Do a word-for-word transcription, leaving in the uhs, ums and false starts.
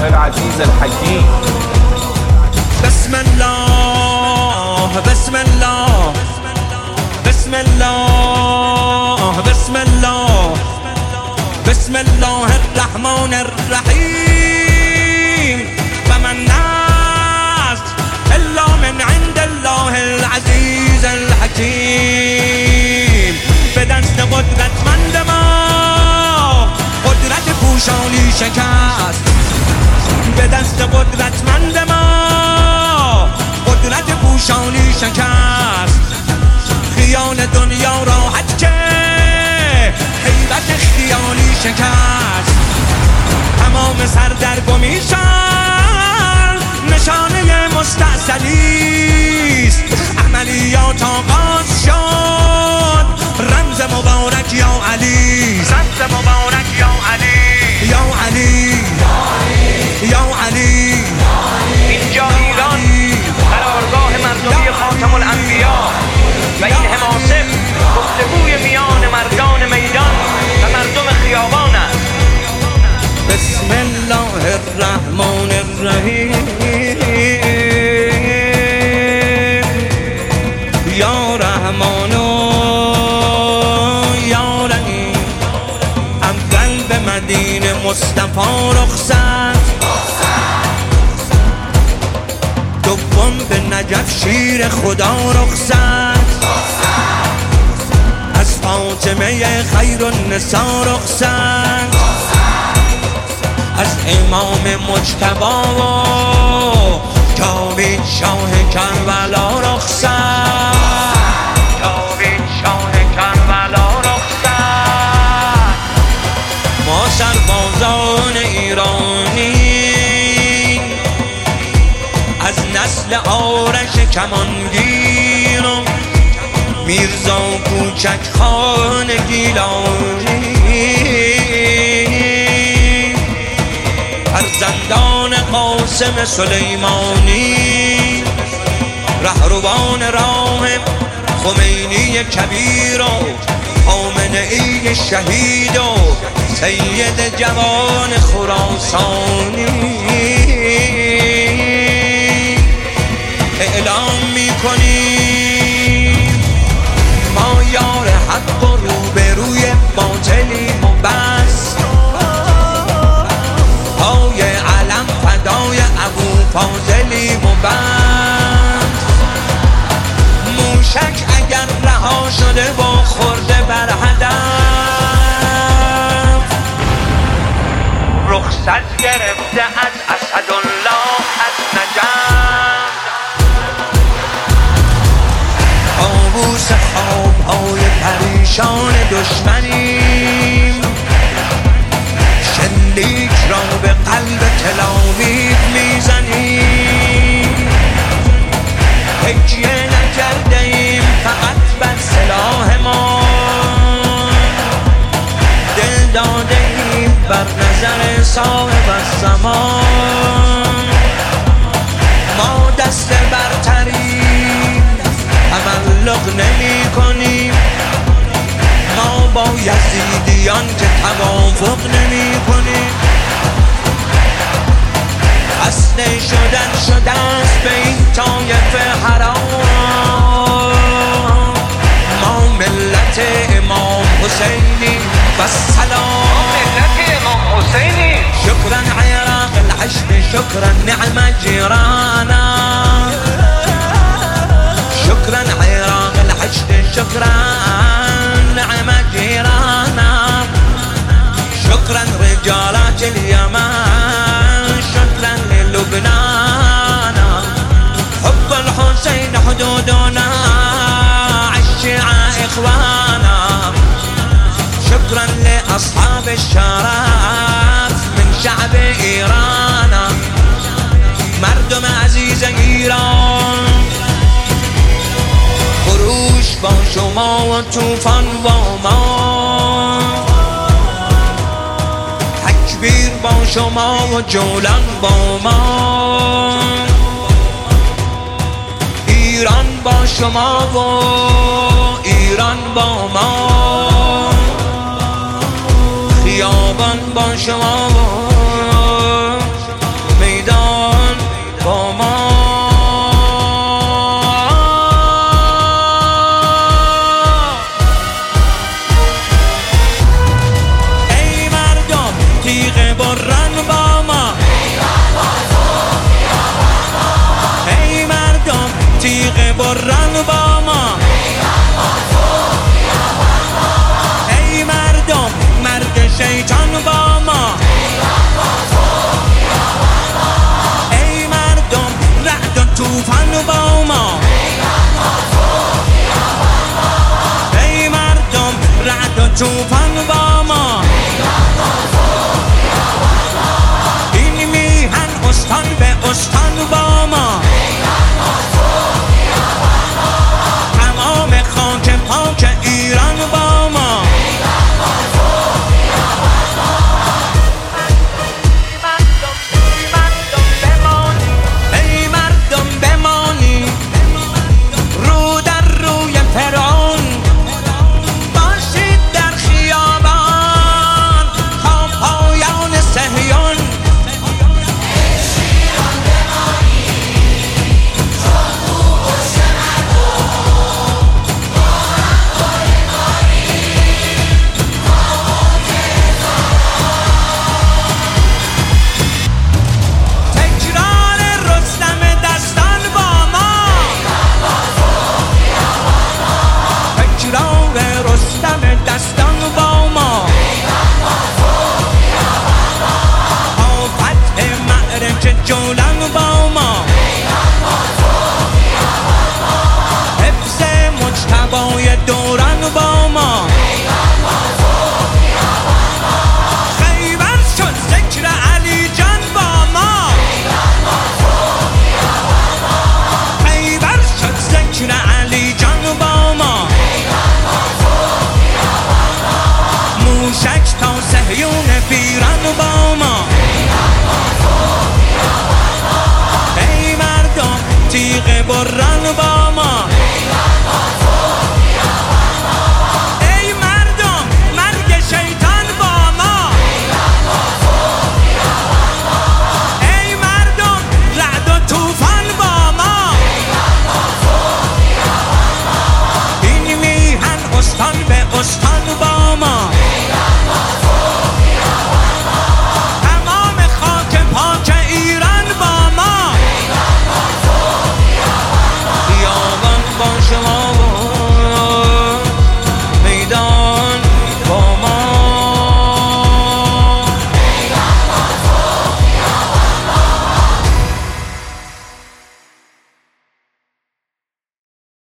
الله العزیز الحکیم. بسم الله بسم الله بسم الله بسم الله بسم الله الرحمن الرحیم. فمن نصر الا من عند الله العزیز الحکیم. به دست قدرتمند ما قدرت پوشانی شکست. به دست قدرتمند ما قدرت پوشانی شکست. خیال دنیا راحت که حیبت خیالی شکست. تمام سردرگمیشان نشانه مستعصلیست. عملیات آغاز شد، رمز مبارک یا علی، رمز مبارک یا علی، یا علی یا علی. اینجا ایران قرارگاه مردمی خاتم الانبیا و این حماسه گفتگوی میان مردان میدان و مردم خیابان است. بسم الله الرحمن الرحیم. یا رحمان یا رحیم. اول به مدینه مصطفی رخصت، دوم به نجف شیر خدا رخصت، از فاطمه خیر النساء رخصت، از امام مجتبی و جاوید شاه کربلا رخصت، جاوید شاه کربلا رخصت. ما سربازان ایرانی از نسل آرش کمانگیر و میرزا کوچک خان گیلانی، فرزندان قاسم سلیمانی، رهروان راه خمینی کبیر و خامنه‌ای شهید و سید جوان خراسانی، اعلام میکنیم ما یار حق و روبروی باطلیم و بس. پای علم فدای ابو فاضلیم و بس. موشک اگر رها شده با خورده بر هدف، رخصت گرفته از اسدالله از نجف. طاووس خواب‌های پریشان دشمنیم، شلیک را به قلب تلاویف میزنیم. تکیه نکرده ایم فقط بر سلاح ما، دل داده ایم بر نظر صاحب الزمان. ما دست برتریم، تملق نمی کنیم. ما با یزیدیان که توافق نمی کنیم. خسته شدن شده است به این طایفه حرام. ما ملت امام حسینی و سلام. ملت امام حسینی. شکرا عراق العشق، شکرا نعم جیرانا. شكرا عراق العشق، شكرا نعم جيرانا. شكرا رجالات اليمن، شكرا للبنان. حب الحسين حدودنا، عالشيعة إخوانا. شكرا لأصحاب الشرف من شعب إيران. مردم عزیز ایران، خروش با شما و طوفان با ما. تکبیر با شما و جولان با ما. ایران با شما و ایران با ما. خیابان با شما و بلند با